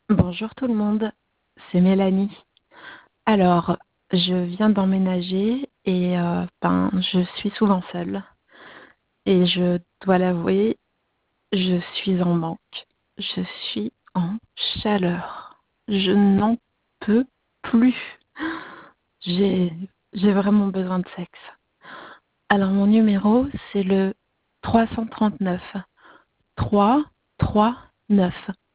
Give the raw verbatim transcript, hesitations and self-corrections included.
Bonjour tout le monde, c'est Mélanie. Alors, je viens d'emménager et euh, ben, je suis souvent seule. Et je dois l'avouer, je suis en manque. Je suis en chaleur. Je n'en peux plus. J'ai, j'ai vraiment besoin de sexe. Alors, mon numéro, c'est le trois cent trente-neuf. trois, trois, neuf.